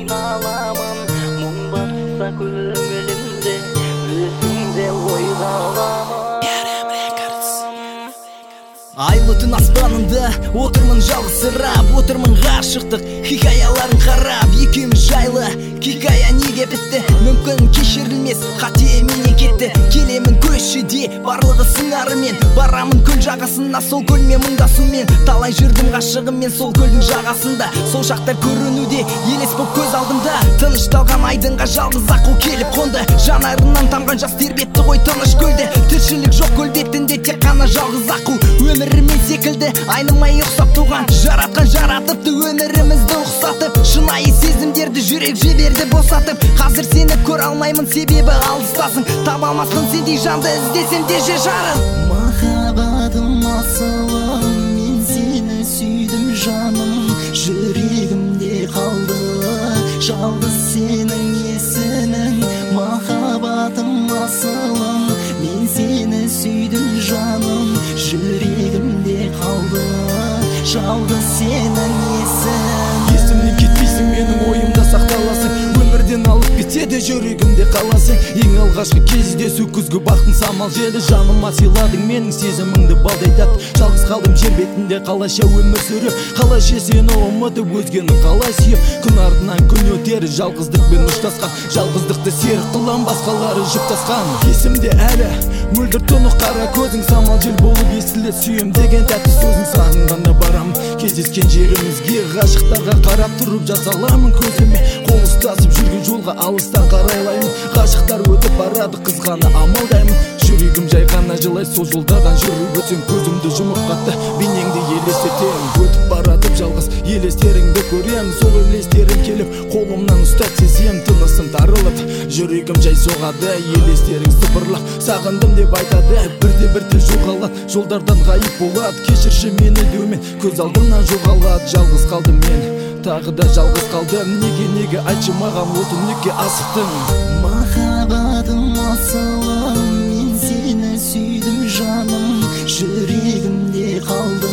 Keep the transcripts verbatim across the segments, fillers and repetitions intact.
айналамын, мұң басса көңілімде, өзіңде ойға аламын. Айлы түн аспанында отырмын жалғызсырап, отырмын ғашықтық хикаяларын қарап. Екеуміз жайлы хикая неге бітті? Мүмкін кешірілмес қате менен кетті. Келемін көшеде барлығы сыңарымен, барамын көл жағасына, сол көлмен мұңдасумен. Талай жүрдім ғашығыммен сол көлдің жағасында, сол шақтар көрінуде елес боп көз алдымда. Тынышталған айдынға жалғыз аққу келіп қонды, жанарынан тамған жас тербетті ғой тыныш көлді. Тіршілік жоқ көл бетінде, тек қана жалғыз аққу. Өмірімен секілді айнымай ұқсап туған, жаратқан жаратыпты өмірімізді ұқсатып. Шынайы сезімдерді жүрек жіберді босатып. Қазір сені көре алмаймын, себебі алыстасың. Таба алмаспын сендей жанды, іздесем де же жарым. Махаббатым асылым, мен сені сүйдім жаным, жүрегімде қалды жалғыз сенің есімің. Махаббатым асылым, мен сені сүйдім жаным, жүрегімде қалды жалғыз сенің есімің. Есімнен кетпейсің, менің ойымда сақталасың, өмірден алып кетеді жүрегімде қаласың. Ең алғашқы кездесу күзгі бақтың самал желі, жаныма сыйладың менің сезіміңді балдайтады. Жалғыз қалдым жер бетінде, қалайша өмір сүріп, қалайша сені ұмытып, өзгені қалай сүйіп. Күн артынан күн өтер, жалғыздықпен ұштасқан, жалғыздықты серік қылам, басқалары жұптасқан. Есімде әлі мөлдір тұнық қара көзің, самал жел болып естіледі сүйем деген тәтті сөзің. Сағынғанда барам кездескен жерімізге, ғашықтарға қарап тұрып жасаламын көзіме. Қол ұстасып жүрген жолға алыстан қарайлаймын, ғашықтар өтіп барады қызғана амалдаймын. Жүрегім жай ғана жылай, сол жолдардан жүріп өтсем, көзімді жұмып қатты бейнеңді елестетем. Өтіп баратып жалғыз елестеріңді көрем, сол елестерің келіп қолымнан ұстап сезем. Тынысым тарылып, жүрегім жай соғады, елестерің сыбырлап сағындым деп айтады. Бірде-бірде жоғалады, жолдардан ғайып болады, кешірші мені деумен көз алдымнан жоғалады. Жалғыз қалдым мен, тағы да жалғыз қалдым, неге неге айтшы маған, өтінікке асықтым. Махаббатым асылым, мен сені сүйдім жаным, жүрегімде қалды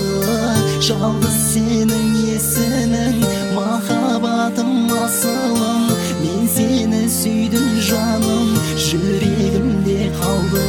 жалғыз сенің есімің. Махаббатым асылым, мен сені сүйдім жаным, жүрегімде қалды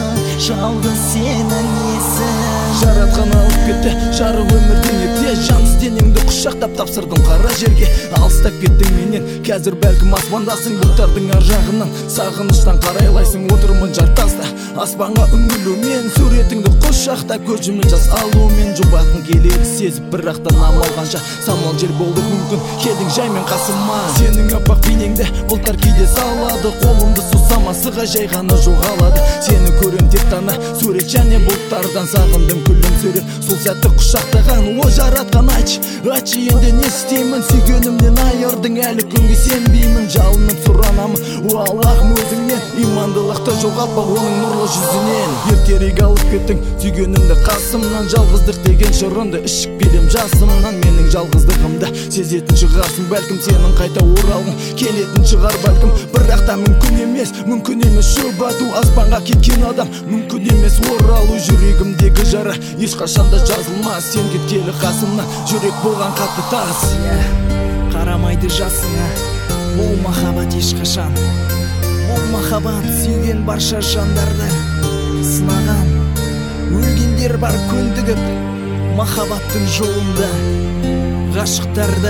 жалғыз сенің есімің. Жаратқан алып кетті жарық өмірден ерте, жансыз денеңді құшақтап тапсырдым қара жерге. Алыстап кеттің менен, қазір бәлкім аспандасың, бұлттардың ар жағынан сағыныштан қарайлайсың. Отырмын жартаста аспанға үңілумен, суретіңді құшақтап көзімнен жас алумен. Жұбатқым келеді сезіп, бірақтан амал қанша, самал жел болды мүмкін келдің жаймен қасыма. Сенің аппақ бейнеңді бұлттар кейде салады, қолымды сусама сыға жай ғана жоғалады. Сені көрем тек қана сурет және бұлттардан, сағындым күлімсіреп сол сәтті құшақтаған. О жаратқан айтшы, айтшы енді не істеймін, сүйгенімнен айырдың, әлі күнге сенбеймін. Жалынып сұранамын о Аллахым өзіңнен, имандылықты жоғалтпа оның нұрлы жүзінен. Ертерек алып кеттің сүйгенімді қасымнан, жалғыздық деген шырынды ішіп келем жасымнан. Менің жалғыздығымды сезетін шығарсың, бәлкім сенің қайта оралғың келетін шығар бәлкім. Бірақ та мүмкін емес, мүмкін емес жұбату, аспанға кеткен адам мүмкін емес оралу. Жүрегімдегі жара ешқашанда жазылмас, сен кеткелі қасымнан жүрек болған қатты тас. Қарамайды жасыңа, бұл махаббат ешқашан. Бұл махаббат сүйген барша жандарды сынаған, өлгендер бар көндігіп махаббаттың жолында. Ғашықтарды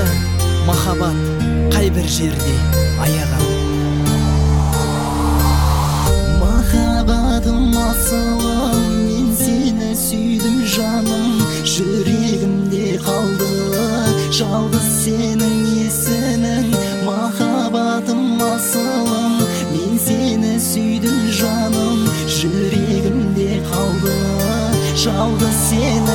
махаббат қай бір жерде аяған. Махаббатым асылым, мен сені сүйдім жаным, жүрегімде қалды жалғыз сенің есімің. Махаббатым асылым, мен сені сүйдім жаным, жүрегімде қалды жалғыз сенің